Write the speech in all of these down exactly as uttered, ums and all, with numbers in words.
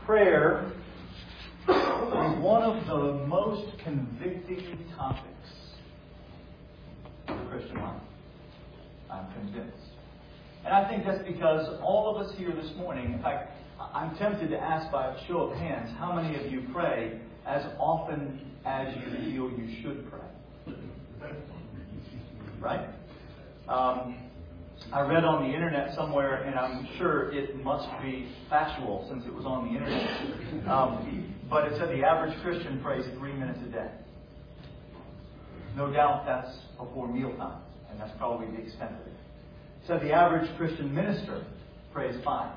Prayer is one of the most convicting topics of the Christian life. I'm convinced. And I think that's because all of us here this morning, in fact, I'm tempted to ask by a show of hands, how many of you pray as often as you feel you should pray? Right? Um, I read on the internet somewhere, and I'm sure it must be factual since it was on the internet. Um, but it said the average Christian prays three minutes a day. No doubt that's before mealtime, and that's probably the extent of it. It said the average Christian minister prays five.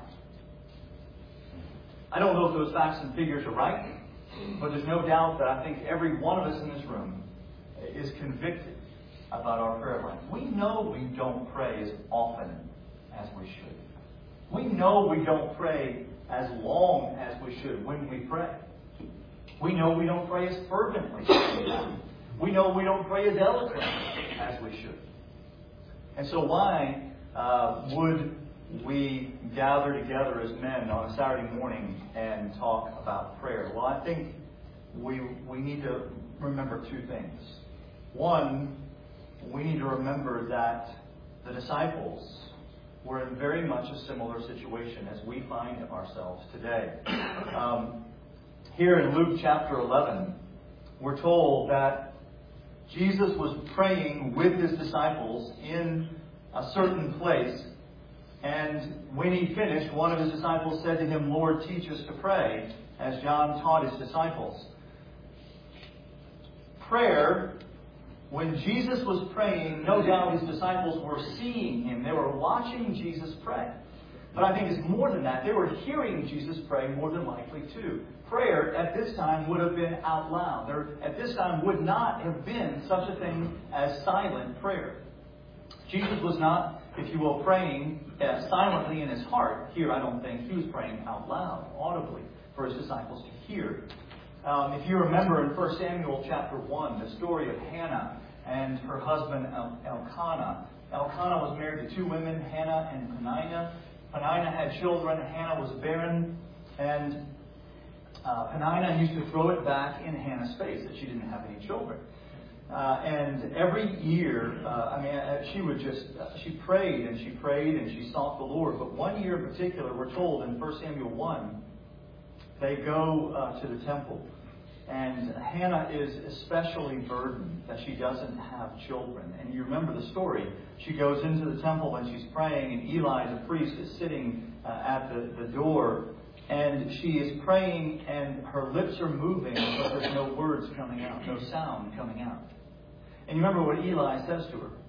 I don't know if those facts and figures are right, but there's no doubt that I think every one of us in this room is convicted about our prayer life. We know we don't pray as often as we should. We know we don't pray as long as we should when we pray. We know we don't pray as fervently as we should. We know we don't pray as eloquently as we should. And so why uh, would we gather together as men on a Saturday morning and talk about prayer? Well, I think we we need to remember two things. One, we need to remember that the disciples were in very much a similar situation as we find ourselves today. Um, here in Luke chapter eleven, we're told that Jesus was praying with his disciples in a certain place. And when he finished, one of his disciples said to him, "Lord, teach us to pray," as John taught his disciples. Prayer, when Jesus was praying, no doubt his disciples were seeing him. They were watching Jesus pray. But I think it's more than that. They were hearing Jesus pray more than likely too. Prayer at this time would have been out loud. There at this time would not have been such a thing as silent prayer. Jesus was not, if you will, praying uh, silently in his heart. Here, I don't think he was praying out loud, audibly, for his disciples to hear. Um, if you remember in First Samuel chapter one, the story of Hannah and her husband El- Elkanah. Elkanah was married to two women, Hannah and Peninnah. Peninnah had children. Hannah was barren. And uh, Peninnah used to throw it back in Hannah's face that she didn't have any children. Uh, and every year, uh, I mean, uh, she would just, uh, she prayed and she prayed and she sought the Lord. But one year in particular, we're told in First Samuel one, they go uh, to the temple. And Hannah is especially burdened that she doesn't have children. And you remember the story. She goes into the temple and she's praying, and Eli, the priest, is sitting uh, at the, the door. And she is praying, and her lips are moving, but there's no words coming out, no sound coming out. And you remember what Eli says to her.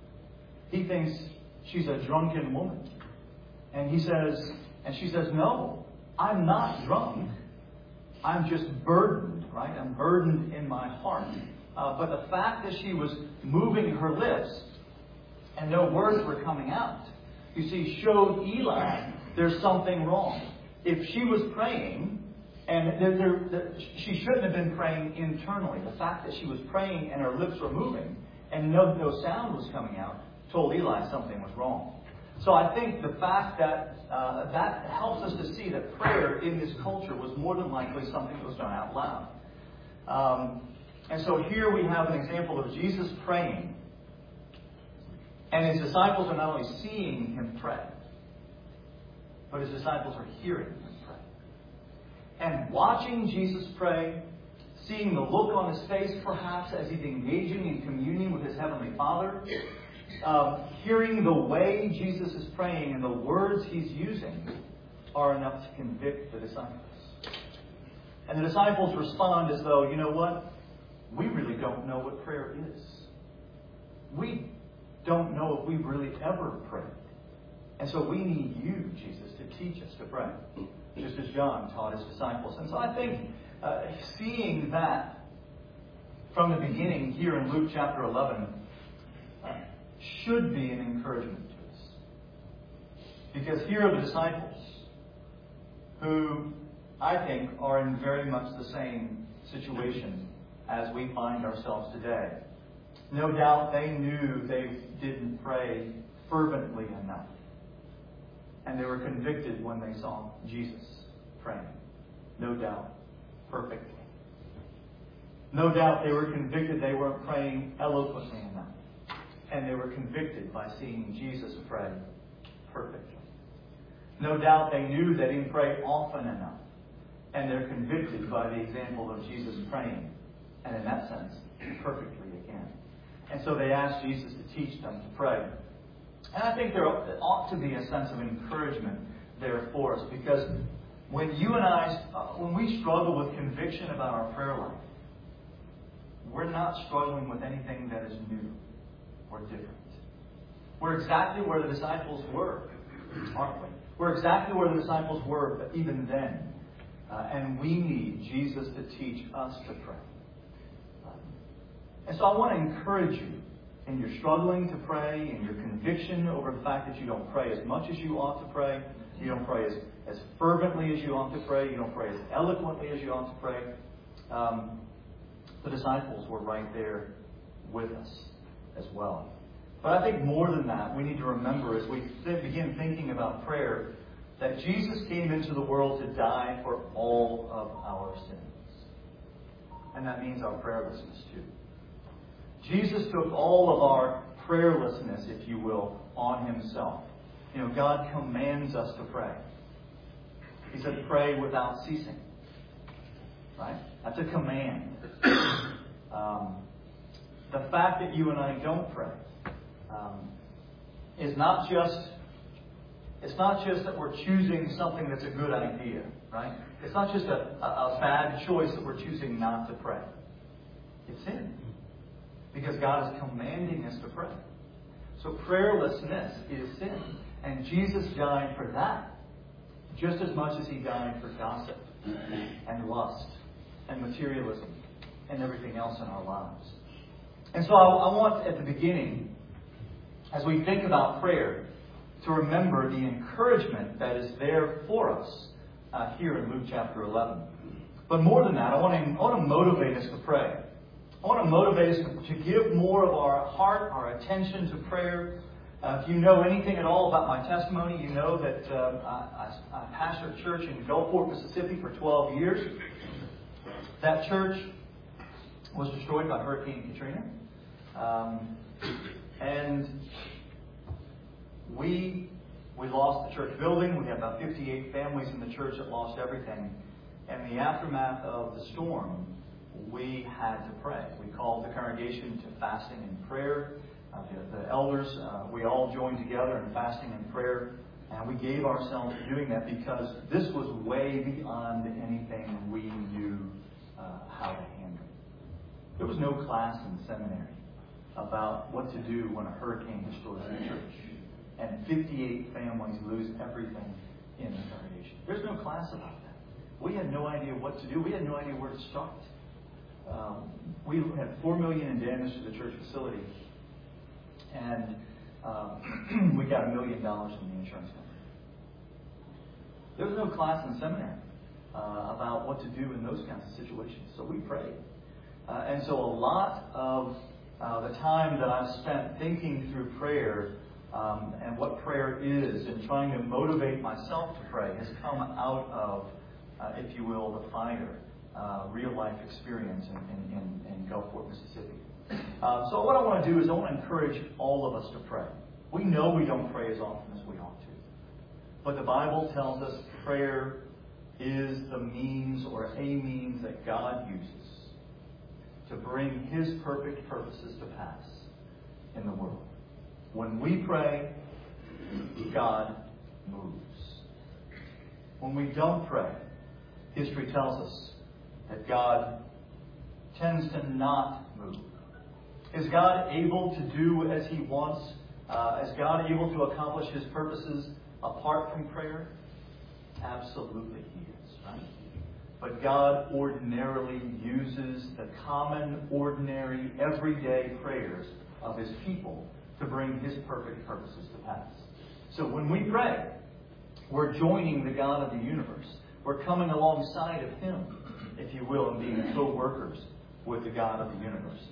He thinks she's a drunken woman. And he says, and she says, "No, I'm not drunk. I'm just burdened, right? I'm burdened in my heart." Uh, but the fact that she was moving her lips and no words were coming out, you see, showed Eli there's something wrong. If she was praying, and there, there, there, she shouldn't have been praying internally. The fact that she was praying and her lips were moving and no, no sound was coming out told Eli something was wrong. So I think the fact that uh, that helps us to see that prayer in this culture was more than likely something that was done out loud. Um, and so here we have an example of Jesus praying. And his disciples are not only seeing him pray, but his disciples are hearing him pray. And watching Jesus pray, seeing the look on his face perhaps as he's engaging in communion with his Heavenly Father, Uh, hearing the way Jesus is praying and the words he's using are enough to convict the disciples. And the disciples respond as though, you know what? We really don't know what prayer is. We don't know if we've really ever prayed. And so we need you, Jesus, to teach us to pray, just as John taught his disciples. And so I think uh, seeing that from the beginning here in Luke chapter eleven, uh, should be an encouragement to us. Because here are the disciples who, I think, are in very much the same situation as we find ourselves today. No doubt they knew they didn't pray fervently enough. And they were convicted when they saw Jesus praying. No doubt, perfectly. No doubt they were convicted they weren't praying eloquently enough. And they were convicted by seeing Jesus pray perfectly. No doubt they knew they didn't pray often enough. And they're convicted by the example of Jesus praying. And in that sense, perfectly again. And so they asked Jesus to teach them to pray. And I think there ought to be a sense of encouragement there for us. Because when you and I, when we struggle with conviction about our prayer life, we're not struggling with anything that is new or different. We're exactly where the disciples were, aren't we? We're exactly where the disciples were, but even then. Uh, and we need Jesus to teach us to pray. Um, and so I want to encourage you in your struggling to pray, in your conviction over the fact that you don't pray as much as you ought to pray, you don't pray as, as fervently as you ought to pray, you don't pray as eloquently as you ought to pray. Um, the disciples were right there with us as well. But I think more than that, we need to remember as we th- begin thinking about prayer that Jesus came into the world to die for all of our sins. And that means our prayerlessness too. Jesus took all of our prayerlessness, if you will, on himself. You know, God commands us to pray. He said, pray without ceasing. Right? That's a command. Um, the fact that you and I don't pray um, is not just it's not just that we're choosing something that's a good idea, right? It's not just a, a, a bad choice that we're choosing not to pray. It's sin. Because God is commanding us to pray. So prayerlessness is sin. And Jesus died for that just as much as he died for gossip and lust and materialism and everything else in our lives. And so I, I want at the beginning, as we think about prayer, to remember the encouragement that is there for us uh, here in Luke chapter eleven. But more than that, I want to, I want to motivate us to pray. I want to motivate us to, to give more of our heart, our attention to prayer. Uh, if you know anything at all about my testimony, you know that uh, I, I, I pastored a church in Gulfport, Mississippi for twelve years. That church was destroyed by Hurricane Katrina. Um, and we we lost the church building. We had about fifty-eight families in the church that lost everything. And in the aftermath of the storm, we had to pray. We called the congregation to fasting and prayer. Uh, the, the elders, uh, we all joined together in fasting and prayer. And we gave ourselves to doing that because this was way beyond anything we knew uh, how to handle. There was no class in seminary about what to do when a hurricane destroys the church and fifty-eight families lose everything in the congregation. There's no class about that. We had no idea what to do. We had no idea where to start. Um, we had four million dollars in damage to the church facility, and uh, we got a million dollars from the insurance company. There was no class in seminary uh, about what to do in those kinds of situations, so we prayed. Uh, and so a lot of uh, the time that I've spent thinking through prayer um, and what prayer is and trying to motivate myself to pray has come out of, uh, if you will, the fire, uh, real-life experience in, in, in, in Gulfport, Mississippi. Uh, so what I want to do is I want to encourage all of us to pray. We know we don't pray as often as we ought to. But the Bible tells us prayer is the means or a means that God uses to bring his perfect purposes to pass in the world. When we pray, God moves. When we don't pray, history tells us that God tends to not move. Is God able to do as he wants? Uh, is God able to accomplish his purposes apart from prayer? Absolutely he is, right? But God ordinarily uses the common, ordinary, everyday prayers of his people to bring his perfect purposes to pass. So when we pray, we're joining the God of the universe. We're coming alongside of him, if you will, and being co-workers with the God of the universe.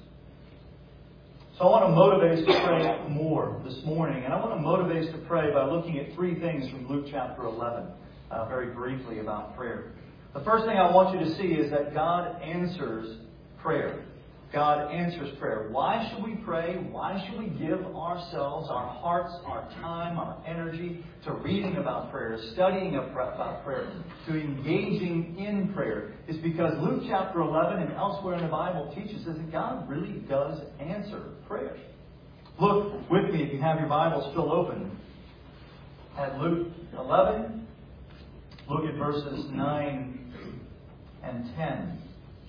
So I want to motivate us to pray more this morning. And I want to motivate us to pray by looking at three things from Luke chapter eleven, uh, very briefly about prayer. The first thing I want you to see is that God answers prayer. God answers prayer. Why should we pray? Why should we give ourselves, our hearts, our time, our energy to reading about prayer, to studying about prayer, to engaging in prayer? It's because Luke chapter eleven and elsewhere in the Bible teaches us that God really does answer prayer. Look with me, if you have your Bible still open, at Luke eleven. Look at verses nine and ten.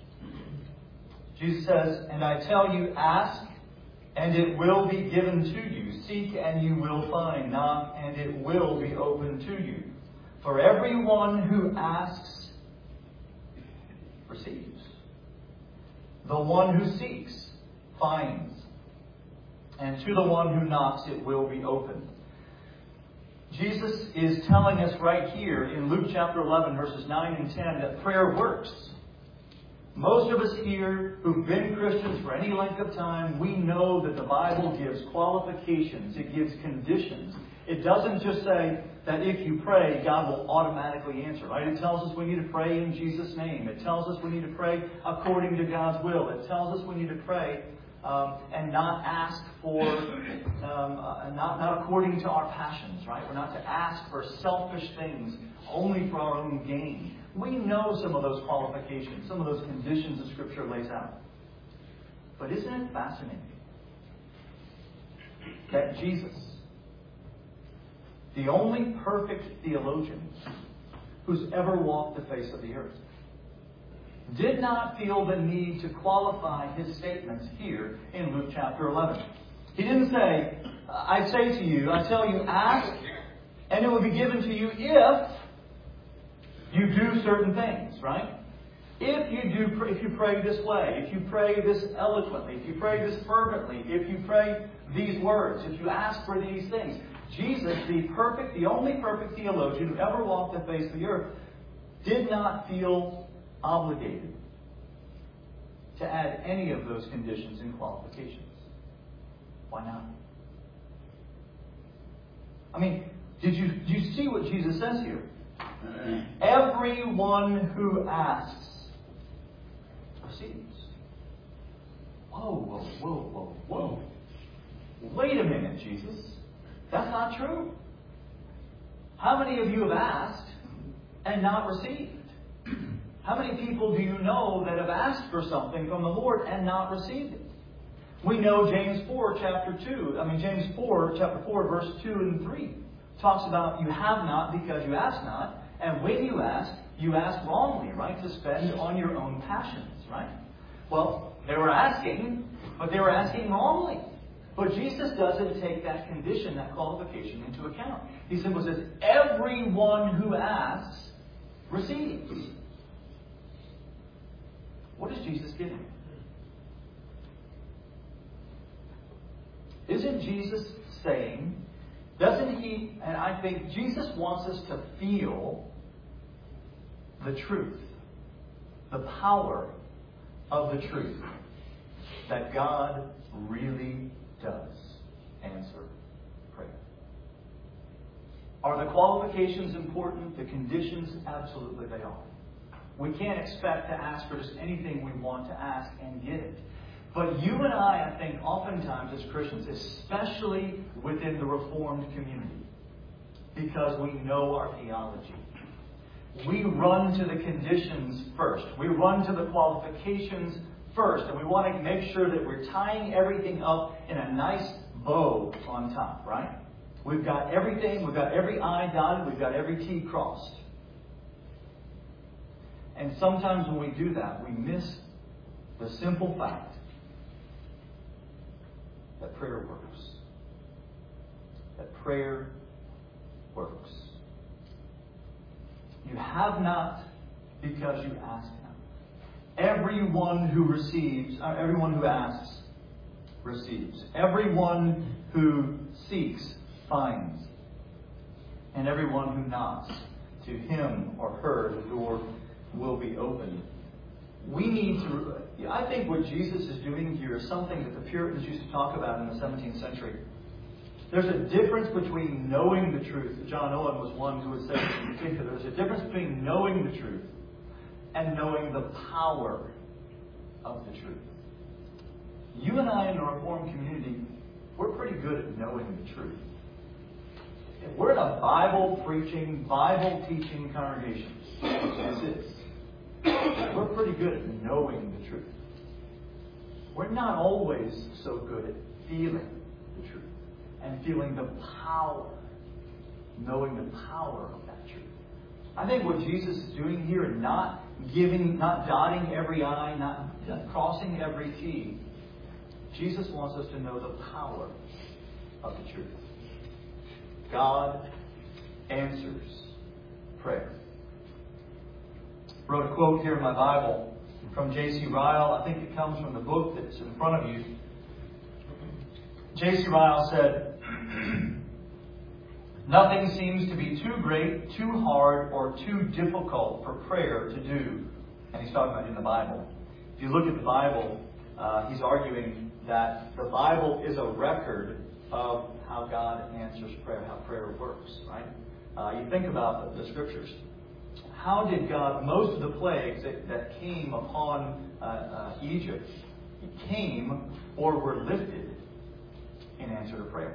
Jesus says, "And I tell you, ask, and it will be given to you. Seek, and you will find. Knock, and it will be opened to you. For everyone who asks, receives. The one who seeks, finds. And to the one who knocks, it will be opened." Jesus is telling us right here in Luke chapter eleven, verses nine and ten, that prayer works. Most of us here who've been Christians for any length of time, we know that the Bible gives qualifications. It gives conditions. It doesn't just say that if you pray, God will automatically answer, right? It tells us we need to pray in Jesus' name. It tells us we need to pray according to God's will. It tells us we need to pray um, and not ask for, um, uh, not, not according to our passions, right? We're not to ask for selfish things only for our own gain. We know some of those qualifications, some of those conditions that Scripture lays out. But isn't it fascinating that Jesus, the only perfect theologian who's ever walked the face of the earth, did not feel the need to qualify his statements here in Luke chapter eleven. He didn't say, "I say to you, I tell you, ask, and it will be given to you if you do certain things," right? If you do, if you pray this way, if you pray this eloquently, if you pray this fervently, if you pray these words, if you ask for these things. Jesus, the perfect, the only perfect theologian who ever walked the face of the earth, did not feel obligated to add any of those conditions and qualifications. Why not? I mean, did you, do you see what Jesus says here? Everyone who asks receives. Whoa, whoa, whoa, whoa, whoa. Wait a minute, Jesus. That's not true. How many of you have asked and not received? How many people do you know that have asked for something from the Lord and not received it? We know James four, chapter two. I mean, James four, chapter four, verse two and three talks about you have not because you ask not. And when you ask, you ask wrongly, right? To spend on your own passions, right? Well, they were asking, but they were asking wrongly. But Jesus doesn't take that condition, that qualification into account. He simply says, everyone who asks receives. What is Jesus getting? Isn't Jesus saying, doesn't he, and I think Jesus wants us to feel the truth, the power of the truth, that God really does answer prayer. Are the qualifications important? The conditions? Absolutely they are. We can't expect to ask for just anything we want to ask and get it. But you and I, I think, oftentimes as Christians, especially within the Reformed community, because we know our theology, we run to the conditions first. We run to the qualifications first. And we want to make sure that we're tying everything up in a nice bow on top, right? We've got everything. We've got every I dotted. We've got every T crossed. And sometimes when we do that, we miss the simple fact that prayer works. That prayer works. You have not because you ask not. Everyone who receives, uh, everyone who asks, receives. Everyone who seeks, finds. And everyone who knocks, to him or her the door will be opened. We need to, I think what Jesus is doing here is something that the Puritans used to talk about in the seventeenth century. There's a difference between knowing the truth. John Owen was one who would say in particular, there's a difference between knowing the truth and knowing the power of the truth. You and I in the Reformed community, we're pretty good at knowing the truth. If we're in a Bible-preaching, Bible-teaching congregation, which this is, we're pretty good at knowing the truth. We're not always so good at feeling the truth and feeling the power, knowing the power of that truth. I think what Jesus is doing here, and not giving, not dotting every I, not crossing every T, Jesus wants us to know the power of the truth. God answers prayer. I wrote a quote here in my Bible from J C Ryle. I think it comes from the book that's in front of you. J C Ryle said, "Nothing seems to be too great, too hard, or too difficult for prayer to do." And he's talking about in the Bible. If you look at the Bible, uh, he's arguing that the Bible is a record of how God answers prayer, how prayer works, right? Uh, you think about the, the Scriptures. How did God, most of the plagues that, that came upon uh, uh, Egypt, came or were lifted in answer to prayer?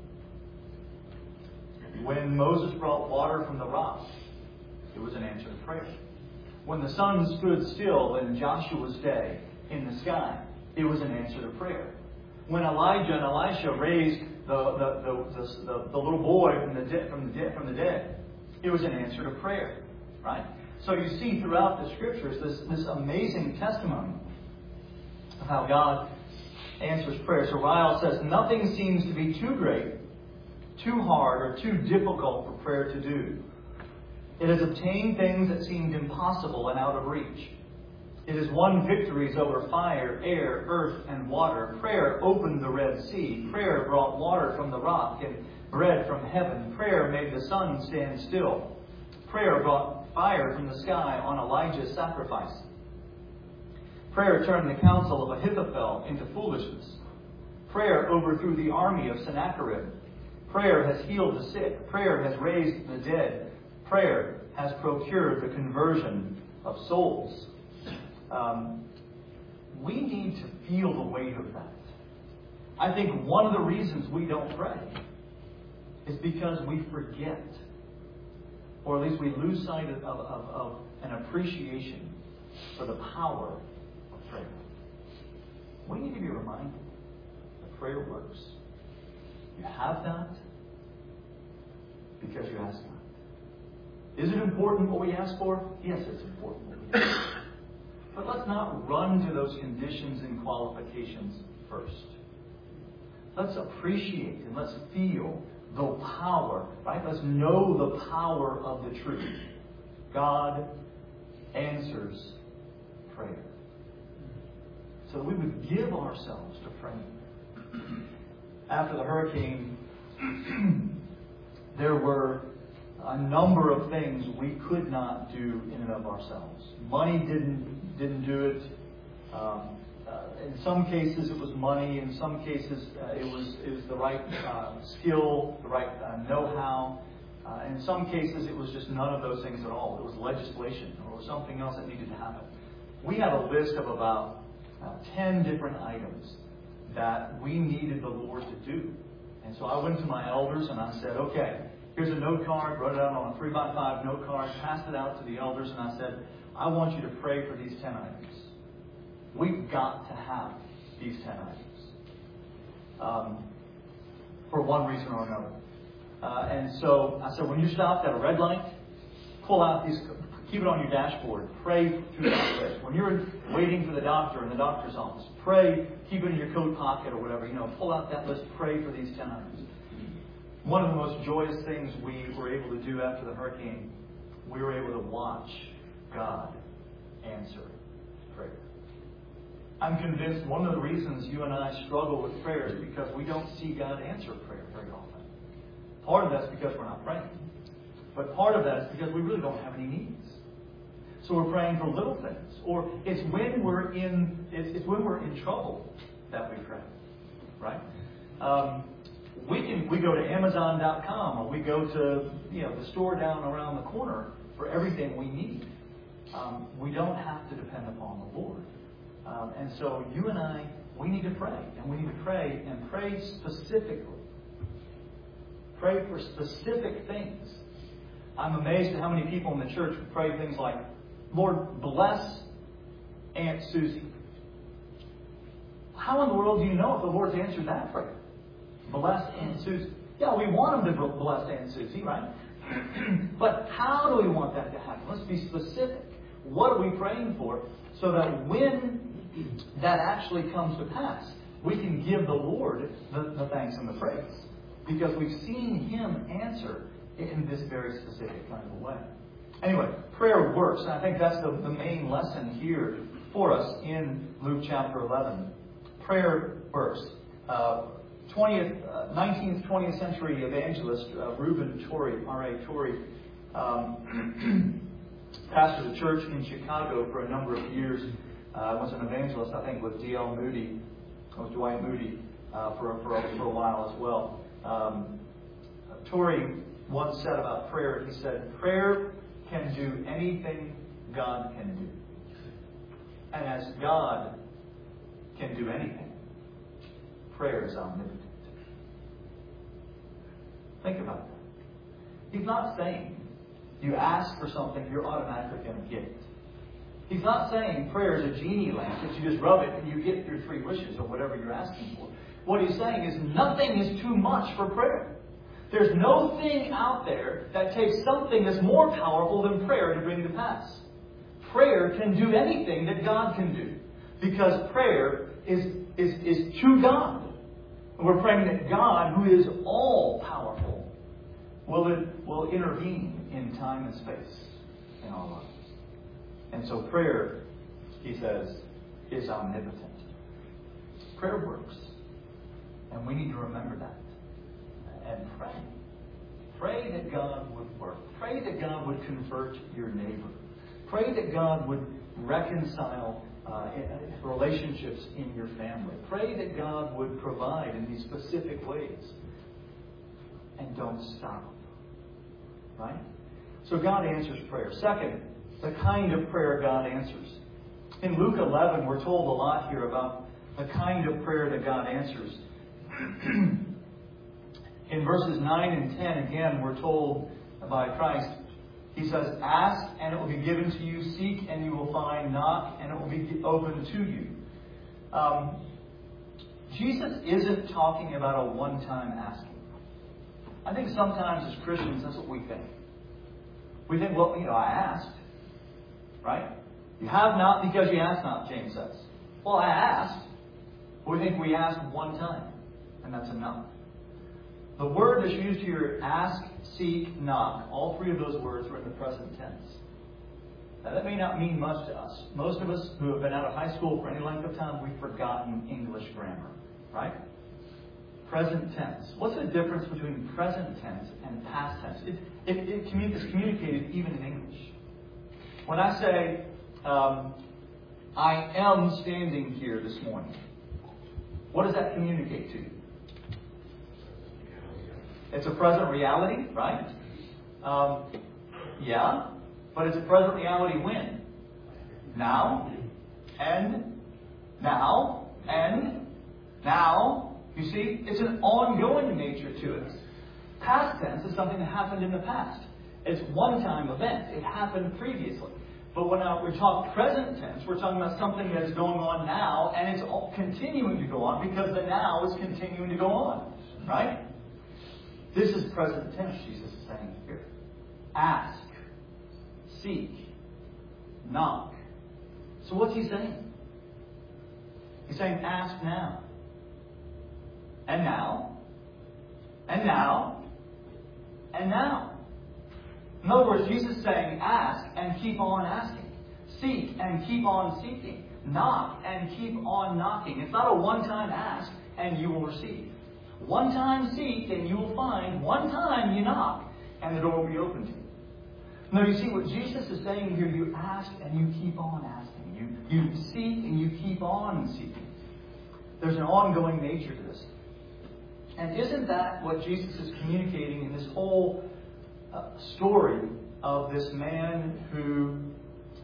When Moses brought water from the rock, it was an answer to prayer. When the sun stood still in Joshua's day in the sky, it was an answer to prayer. When Elijah and Elisha raised the the, the, the, the little boy from the, de- from, the de- from the dead, it was an answer to prayer. Right? So you see throughout the Scriptures this, this amazing testimony of how God answers prayer. So Ryle says, nothing seems to be too great, too hard, or too difficult for prayer to do. It has obtained things that seemed impossible and out of reach. It has won victories over fire, air, earth, and water. Prayer opened the Red Sea. Prayer brought water from the rock and bread from heaven. Prayer made the sun stand still. Prayer brought fire from the sky on Elijah's sacrifice. Prayer turned the counsel of Ahithophel into foolishness. Prayer overthrew the army of Sennacherib. Prayer has healed the sick. Prayer has raised the dead. Prayer has procured the conversion of souls. Um, we need to feel the weight of that. I think one of the reasons we don't pray is because we forget, or at least we lose sight of, of, of an appreciation for the power of prayer. We need to be reminded that prayer works. You have that because you ask God. Is it important what we ask for? Yes, it's important what we ask for. But let's not run to those conditions and qualifications first. Let's appreciate and let's feel the power, right? Let's know the power of the truth. God answers prayer. So we would give ourselves to praying. After the hurricane, there were a number of things we could not do in and of ourselves. Money didn't didn't do it. Um, uh, in some cases, it was money. In some cases, uh, it was it was the right uh, skill, the right uh, know-how. Uh, in some cases, it was just none of those things at all. It was legislation or something else that needed to happen. We had a list of about uh, ten different items that we needed the Lord to do. And so I went to my elders and I said, okay, here's a note card, wrote it out on a three by five note card, passed it out to the elders, and I said, I want you to pray for these ten items. We've got to have these ten items. Um, for one reason or another. Uh, and so I said, when you stop at a red light, pull out these, keep it on your dashboard. Pray through that list. When you're waiting for the doctor in the doctor's office, pray, keep it in your coat pocket or whatever. You know, pull out that list, pray for these ten items. One of the most joyous things we were able to do after the hurricane, we were able to watch God answer prayer. I'm convinced one of the reasons you and I struggle with prayer is because we don't see God answer prayer very often. Part of that's because we're not praying. But part of that is because we really don't have any needs. So we're praying for little things. Or it's when we're in it's, it's when we're in trouble that we pray. Right? Um, we can we go to Amazon dot com or we go to you know the store down around the corner for everything we need. um, we don't have to depend upon the Lord. Um, and so you and I, we need to pray. And we need to pray and pray specifically. Pray for specific things. I'm amazed at how many people in the church would pray things like, Lord, bless Aunt Susie. How in the world do you know if the Lord's answered that prayer? Bless Aunt Susie. Yeah, we want Him to bless Aunt Susie, right? But how do we want that to happen? Let's be specific. What are we praying for so that when that actually comes to pass, we can give the Lord the, the thanks and the praise? Because we've seen Him answer in this very specific kind of a way. Anyway, prayer works. And I think that's the, the main lesson here for us in Luke chapter eleven. Prayer works. Uh, twentieth, uh, nineteenth, twentieth century evangelist uh, Reuben Torrey, R A Torrey, um, pastored a church in Chicago for a number of years. Uh, was an evangelist, I think, with D L Moody, with Dwight Moody, uh, for, for, for a while as well. Um, Torrey once said about prayer, he said, prayer can do anything God can do. And as God can do anything, prayer is omnipotent. Think about that. He's not saying you ask for something, you're automatically going to get it. He's not saying prayer is a genie lamp that you just rub it and you get your three wishes or whatever you're asking for. What he's saying is nothing is too much for prayer. There's no thing out there that takes something that's more powerful than prayer to bring to pass. Prayer can do anything that God can do. Because prayer is, is, is to God. And we're praying that God, who is all powerful, will, will intervene in time and space in our lives. And so prayer, he says, is omnipotent. Prayer works. And we need to remember that. And pray. Pray that God would work. Pray that God would convert your neighbor. Pray that God would reconcile uh, relationships in your family. Pray that God would provide in these specific ways. And don't stop. Right? So God answers prayer. Second, the kind of prayer God answers. In Luke eleven, we're told a lot here about the kind of prayer that God answers. In verses nine and ten, again, we're told by Christ, He says, ask and it will be given to you, seek and you will find, knock and it will be opened to you. Um, Jesus isn't talking about a one-time asking. I think sometimes as Christians, that's what we think. We think, well, you know, I asked. Right? You have not because you ask not, James says. Well, I asked. We think we asked one time, and that's enough. The word that's used here, ask, seek, knock, all three of those words are in the present tense. Now, that may not mean much to us. Most of us who have been out of high school for any length of time, we've forgotten English grammar. Right? Present tense. What's the difference between present tense and past tense? It, it, it commun- is communicated even in English. When I say, um, I am standing here this morning, what does that communicate to you? It's a present reality, right? Um, yeah, but it's a present reality when? Now, and now, and now. You see, it's an ongoing nature to it. Past tense is something that happened in the past. It's one-time event. It happened previously. But when we talk present tense, we're talking about something that is going on now, and it's continuing to go on because the now is continuing to go on. Right? This is present tense, Jesus is saying here. Ask, seek, knock. So what's he saying? He's saying ask now. And now. And now. And now. In other words, Jesus is saying ask and keep on asking. Seek and keep on seeking. Knock and keep on knocking. It's not a one-time ask and you will receive. One time seek and you will find. One time you knock and the door will be open to you. Now you see what Jesus is saying here. You ask and you keep on asking. You, you seek and you keep on seeking. There's an ongoing nature to this. And isn't that what Jesus is communicating in this whole uh, story of this man who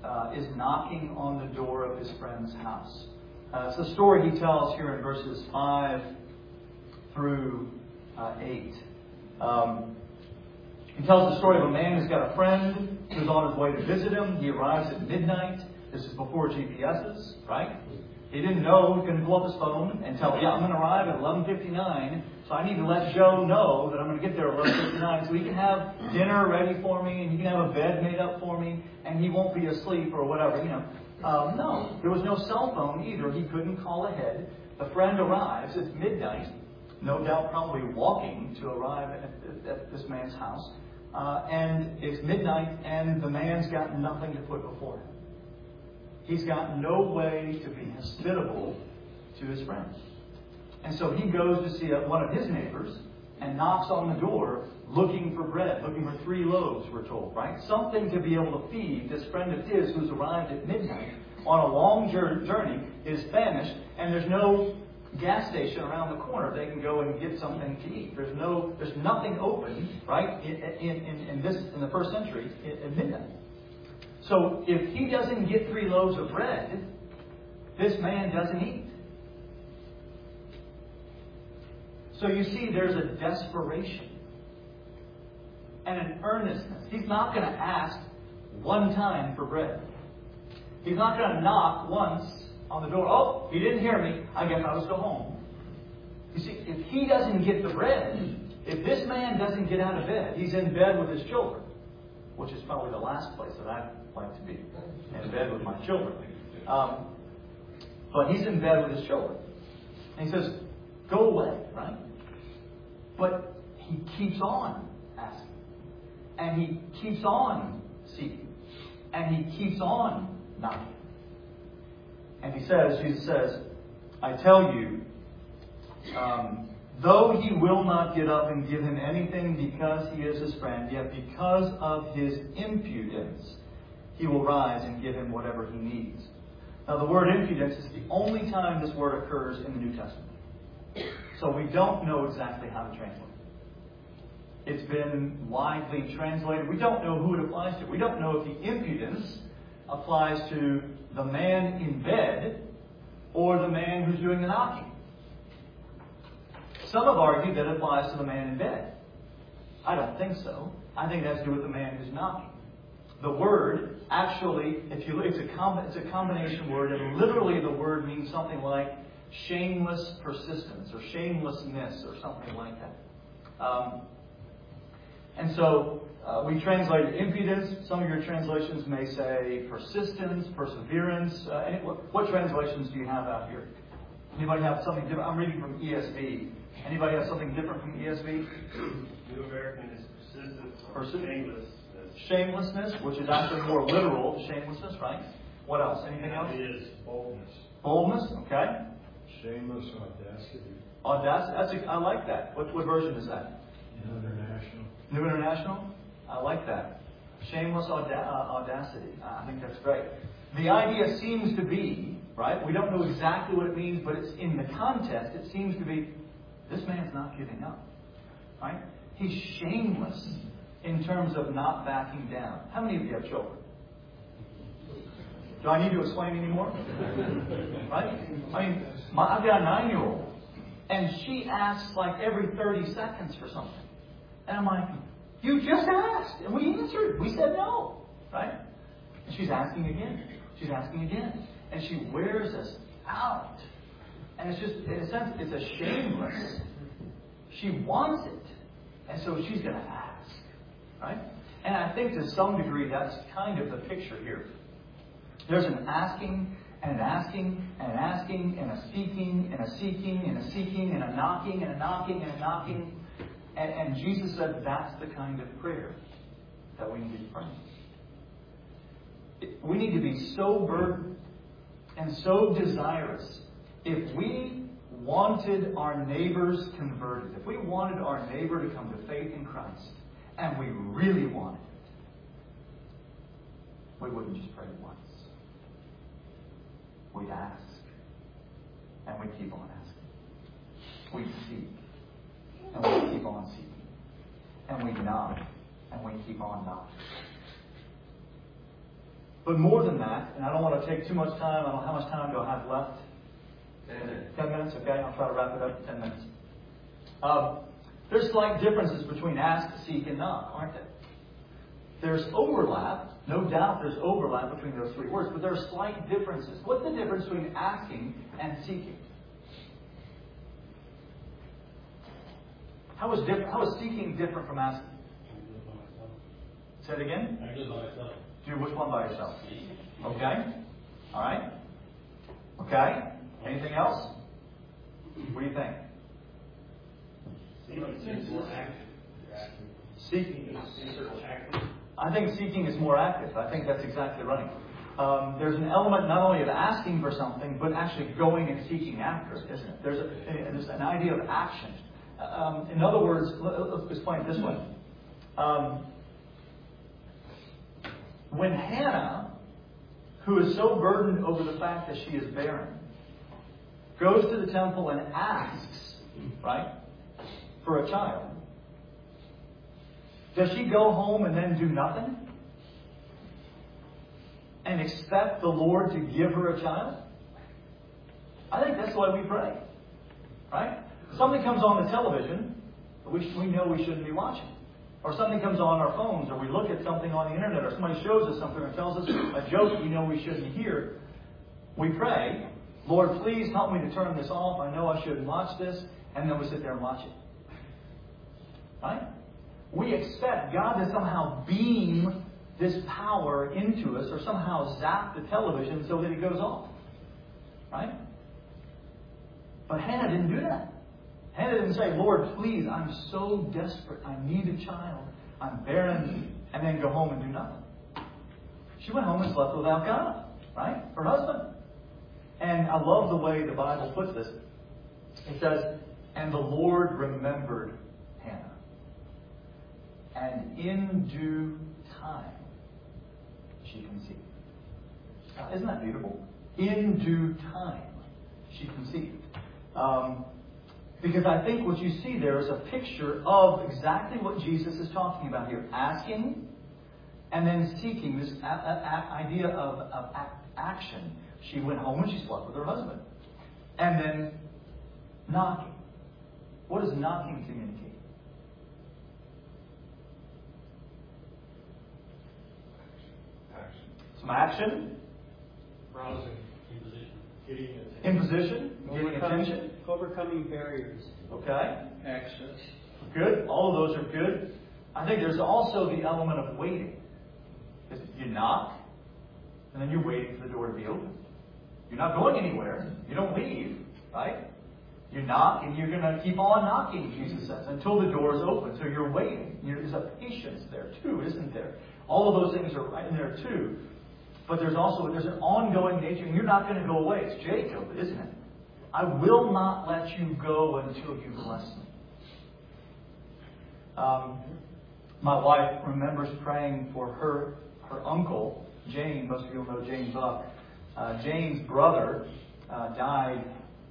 uh, is knocking on the door of his friend's house. Uh, it's a story he tells here in verses five through uh, eight. Um, he tells the story of a man who's got a friend who's on his way to visit him. He arrives at midnight. This is before G P S's, right? He didn't know he couldn't pull up his phone and tell, yeah, I'm going to arrive at eleven fifty-nine, so I need to let Joe know that I'm going to get there at eleven fifty-nine so he can have dinner ready for me and he can have a bed made up for me and he won't be asleep or whatever, you know. Um, no, there was no cell phone either. He couldn't call ahead. The friend arrives. It's midnight, no doubt probably walking to arrive at, at this man's house. Uh, and it's midnight and the man's got nothing to put before him. He's got no way to be hospitable to his friends. And so he goes to see one of his neighbors and knocks on the door looking for bread, looking for three loaves, we're told, right? Something to be able to feed this friend of his who's arrived at midnight on a long journey, is famished, and there's no gas station around the corner they can go and get something to eat. There's no, there's nothing open, right, in, in, in this in the first century at midnight. So if he doesn't get three loaves of bread, this man doesn't eat. So you see, there's a desperation and an earnestness. He's not going to ask one time for bread. He's not going to knock once on the door. Oh, he didn't hear me. I guess I'll just go home. You see, if he doesn't get the bread, if this man doesn't get out of bed, he's in bed with his children, which is probably the last place that I'd like to be, in bed with my children. Um, but he's in bed with his children. And he says, go away, right? But he keeps on asking. And he keeps on seeking. And he keeps on knocking. And he says, Jesus says, I tell you, um, though he will not get up and give him anything because he is his friend, yet because of his impudence, he will rise and give him whatever he needs. Now, the word impudence is the only time this word occurs in the New Testament. So we don't know exactly how to translate it. It's been widely translated. We don't know who it applies to. We don't know if the impudence applies to the man in bed or the man who's doing the knocking. Some have argued that it applies to the man in bed. I don't think so. I think it has to do with the man who's knocking. The word, actually, if you look, it's a, com- it's a combination word, and literally the word means something like shameless persistence or shamelessness or something like that. Um, and so uh, we translate impudence. Some of your translations may say persistence, perseverance. Uh, any, what, what translations do you have out here? Anybody have something different? I'm reading from E S V. Anybody have something different from E S V? New American is persistence or Persi- shamelessness. Shamelessness, which is actually more literal, shamelessness, right? What else? Anything else? It is boldness. Boldness, okay. Shameless audacity. Audacity, that's a, I like that. What, what version is that? New International. New International? I like that. Shameless auda- uh, audacity. I think that's great. The idea seems to be, right? We don't know exactly what it means, but it's in the context, it seems to be, this man's not giving up. Right? He's shameless in terms of not backing down. How many of you have children? Do I need to explain anymore? Right? I mean, my, I've got a nine-year-old, and she asks like every thirty seconds for something. And I'm like, you just asked, and we answered. We said no. Right? And she's asking again. She's asking again. And she wears us out. And it's just, in a sense, it's a shameless. She wants it. And so she's going to ask. Right? And I think to some degree that's kind of the picture here. There's an asking and an asking and an asking and a seeking and a seeking and a seeking and a knocking and a knocking and a knocking. And, and Jesus said that's the kind of prayer that we need to be praying. We need to be so burdened and so desirous. If we wanted our neighbors converted, if we wanted our neighbor to come to faith in Christ, and we really wanted it, we wouldn't just pray once. We'd ask. And we'd keep on asking. We'd seek. And we'd keep on seeking. And we'd knock. And we'd keep on knocking. But more than that, and I don't want to take too much time. I don't know how much time do I have left? Ten minutes. Ten minutes, okay. I'll try to wrap it up in ten minutes. Um, there's slight differences between ask, seek, and knock, aren't there? There's overlap. No doubt there's overlap between those three words, but there are slight differences. What's the difference between asking and seeking? How is, diff- how is seeking different from asking? Say it again? I do by myself. Do which one by yourself? Okay. All right. Okay. Anything else? What do you think? Seeking is more active. Seeking. Active. I think seeking is more active. I think that's exactly right. Um, there's an element not only of asking for something, but actually going and seeking after it, isn't it? There's, a, there's an idea of action. Um, in other words, let, let's explain it this way. Um, when Hannah, who is so burdened over the fact that she is barren, goes to the temple and asks, right, for a child, does she go home and then do nothing? And expect the Lord to give her a child? I think that's why we pray. Right? Something comes on the television that we, we know we shouldn't be watching. Or something comes on our phones, or we look at something on the internet, or somebody shows us something or tells us a joke we know we shouldn't hear. We pray, Lord, please help me to turn this off. I know I shouldn't watch this. And then we sit there and watch it. Right? We expect God to somehow beam this power into us, or somehow zap the television so that it goes off. Right? But Hannah didn't do that. Hannah didn't say, Lord, please, I'm so desperate. I need a child. I'm barren. And then go home and do nothing. She went home and slept without God. Right? Her husband. And I love the way the Bible puts this. It says, and the Lord remembered Hannah. And in due time, she conceived. Now, isn't that beautiful? In due time, she conceived. Um, because I think what you see there is a picture of exactly what Jesus is talking about here. Asking and then seeking, this a- a- a- idea of, of a- action. She went home and she slept with her husband. And then knocking. What does knocking communicate? Some action. Browsing. Imposition. Getting attention. Imposition. Getting attention. Overcoming barriers. Okay. Access. Good. All of those are good. I think there's also the element of waiting. Because you knock, and then you're waiting for the door to be open. You're not going anywhere. You don't leave, right? You knock, and you're going to keep on knocking, Jesus says, until the door is open. So you're waiting. There's a patience there, too, isn't there? All of those things are right in there, too. But there's also there's an ongoing nature, and you're not going to go away. It's Jacob, isn't it? I will not let you go until you bless me. Um, my wife remembers praying for her her uncle, Jane. Most of you will know Jane Buck. Uh, Jane's brother uh, died,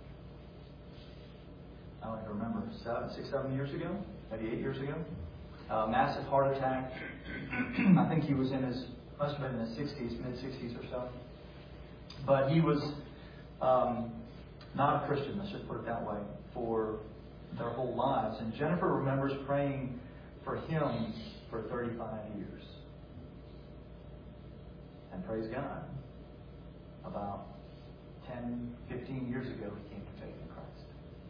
I don't even remember, seven, six, seven years ago? Maybe eight years ago? Uh, massive heart attack. I think he was in his, must have been in his sixties, mid-sixties or so. But he was um, not a Christian, let's just put it that way, for their whole lives. And Jennifer remembers praying for him for thirty-five years. And praise God, about ten, fifteen years ago, he came to faith in Christ.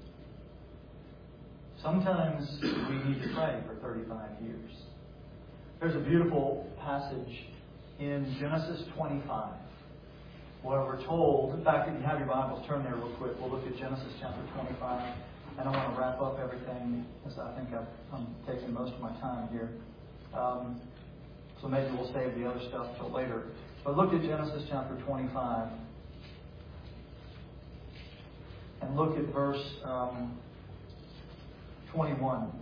Sometimes we need to pray for thirty-five years. There's a beautiful passage in Genesis twenty-five where we're told, in fact, if you have your Bibles, turn there real quick. We'll look at Genesis chapter twenty-five. And I want to wrap up everything, as I think I've, I'm taking most of my time here. Um, so maybe we'll save the other stuff till later. But look at Genesis chapter twenty-five. And look at verse um, twenty-one.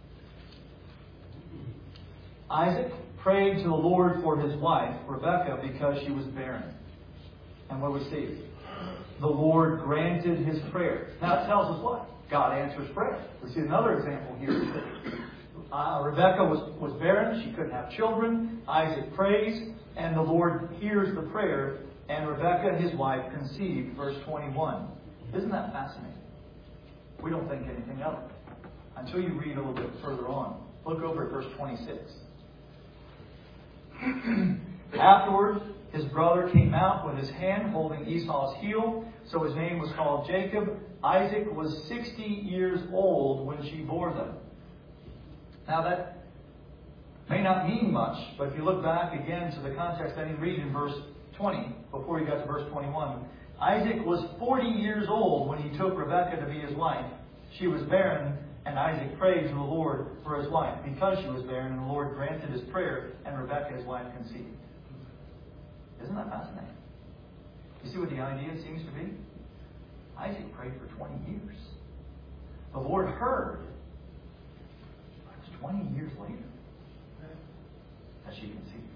Isaac prayed to the Lord for his wife, Rebekah, because she was barren. And what do we see? The Lord granted his prayer. Now it tells us what? God answers prayer. We see another example here. Uh, Rebekah was, was barren. She couldn't have children. Isaac prays. and the Lord hears the prayer, and Rebekah, his wife, conceived, verse twenty-one. Isn't that fascinating? We don't think anything of it until you read a little bit further on. Look over at verse twenty-six. Afterwards, his brother came out with his hand holding Esau's heel, so his name was called Jacob. Isaac was sixty years old when she bore them. Now that may not mean much, but if you look back again to the context, then you read in verse twenty, before you got to verse twenty-one, Isaac was forty years old when he took Rebekah to be his wife. She was barren, and Isaac prayed to the Lord for his wife because she was barren, and the Lord granted his prayer, and Rebekah, his wife, conceived. Isn't that fascinating? You see what the idea seems to be? Isaac prayed for twenty years. The Lord heard. It was twenty years later that she conceived.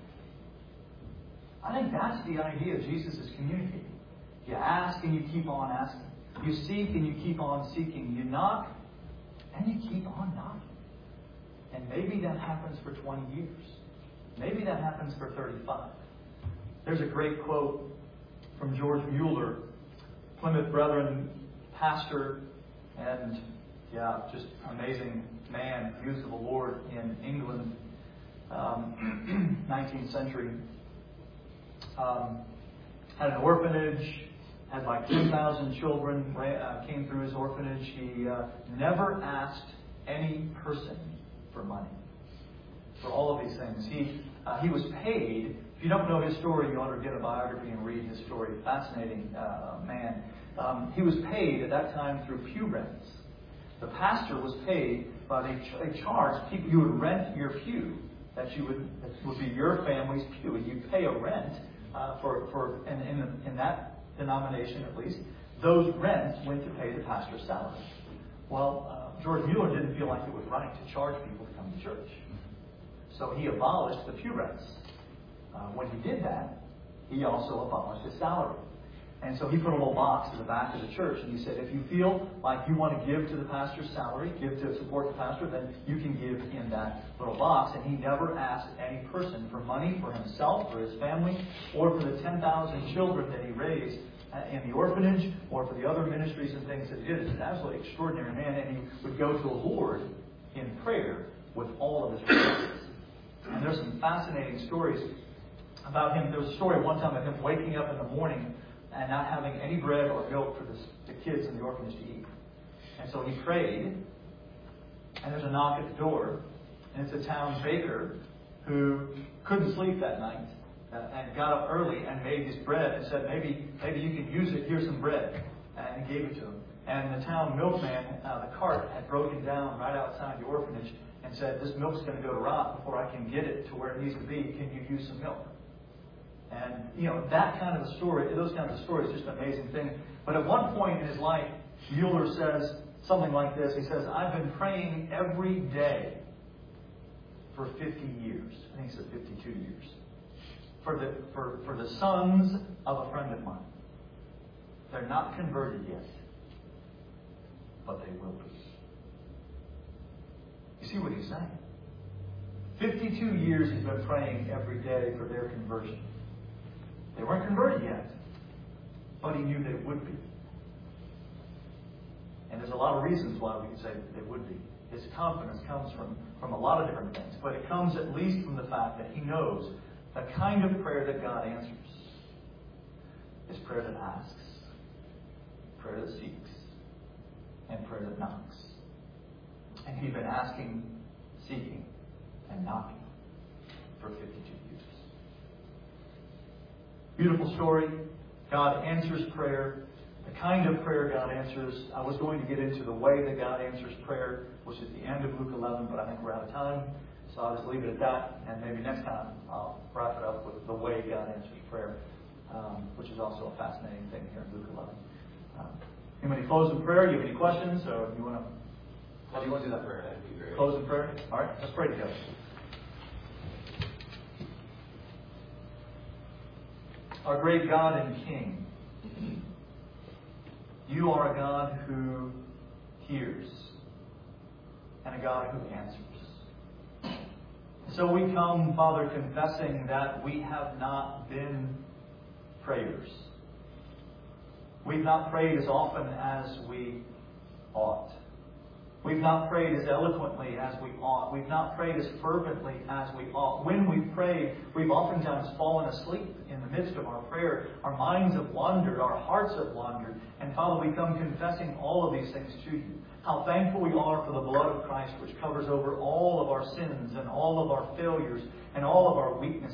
I think that's the idea Jesus is communicating. You ask and you keep on asking. You seek and you keep on seeking. You knock and you keep on knocking. And maybe that happens for twenty years. Maybe that happens for thirty-five. There's a great quote from George Mueller, Plymouth Brethren pastor, and yeah, just amazing man, used of the Lord in England, um, nineteenth century. Um, had an orphanage, had like ten thousand children, uh, came through his orphanage. He uh, never asked any person for money for all of these things. He uh, he was paid. If you don't know his story, you ought to get a biography and read his story. Fascinating uh, man. Um, he was paid at that time through pew rents. The pastor was paid by they, ch- they charged people. You would rent your pew that you would that would be your family's pew, and you pay a rent uh, for for and in, in that denomination at least. Those rents went to pay the pastor's salary. Well, uh, George Mueller didn't feel like it was right to charge people to come to church, so he abolished the pew rents. Uh, when he did that, he also abolished his salary. And so he put a little box in the back of the church, and he said, if you feel like you want to give to the pastor's salary, give to support the pastor, then you can give in that little box. And he never asked any person for money for himself, for his family, or for the ten thousand children that he raised in the orphanage, or for the other ministries and things that he did. He's an absolutely extraordinary man, and he would go to the Lord in prayer with all of his requests. And there's some fascinating stories about him. There was a story one time of him waking up in the morning and not having any bread or milk for the, the kids in the orphanage to eat. And so he prayed, and there's a knock at the door, and it's a town baker who couldn't sleep that night uh, and got up early and made his bread and said, maybe maybe you can use it, here's some bread, and he gave it to him. And the town milkman, uh, the cart had broken down right outside the orphanage and said, this milk's going to go to rot before I can get it to where it needs to be. Can you use some milk? And, you know, that kind of a story, those kinds of stories, just an amazing thing. But at one point in his life, Mueller says something like this. He says, I've been praying every day for fifty years. I think he said fifty-two years. For the, for, for the sons of a friend of mine. They're not converted yet, but they will be. You see what he's saying? fifty-two years he's been praying every day for their conversion. They weren't converted yet, but he knew they would be. And there's a lot of reasons why we can say that they would be. His confidence comes from, from a lot of different things, but it comes at least from the fact that he knows the kind of prayer that God answers is prayer that asks, prayer that seeks, and prayer that knocks. And he'd been asking, seeking, and knocking for fifty-two years. Beautiful story. God answers prayer. The kind of prayer God answers. I was going to get into the way that God answers prayer, which is the end of Luke eleven, but I think we're out of time. So I'll just leave it at that. And maybe next time I'll wrap it up with the way God answers prayer, um, which is also a fascinating thing here in Luke eleven. Um, anybody close in prayer? You have any questions? Or you want to... How do you want to do that? Prayer, that'd be great. Close in prayer? All right, let's pray together. Our great God and King, you are a God who hears and a God who answers. So we come, Father, confessing that we have not been prayers. We've not prayed as often as we ought. We've not prayed as eloquently as we ought. We've not prayed as fervently as we ought. When we pray, we've oftentimes fallen asleep in the midst of our prayer. Our minds have wandered. Our hearts have wandered. And Father, we come confessing all of these things to you. How thankful we are for the blood of Christ, which covers over all of our sins and all of our failures and all of our weaknesses.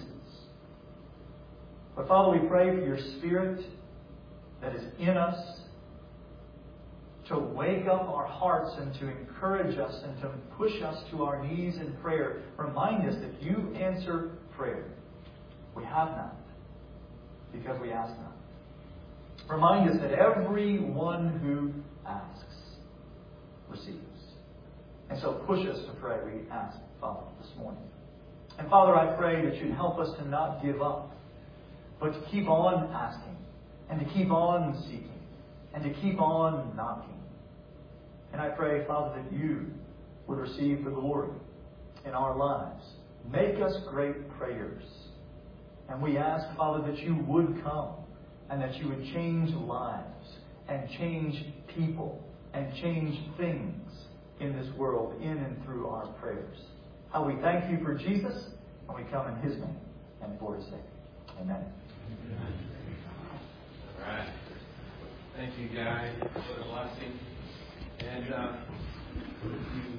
But Father, we pray for your Spirit that is in us to wake up our hearts and to encourage us and to push us to our knees in prayer. Remind us that you answer prayer. We have not, because we ask not. Remind us that everyone who asks receives. And so push us to pray, we ask, Father, this morning. And Father, I pray that you'd help us to not give up, but to keep on asking, and to keep on seeking, and to keep on knocking. And I pray, Father, that you would receive the glory in our lives. Make us great prayers. And we ask, Father, that you would come and that you would change lives and change people and change things in this world, in and through our prayers. How we thank you for Jesus, and we come in his name and for his sake. Amen. All right. Thank you, guys. What a blessing. And uh, you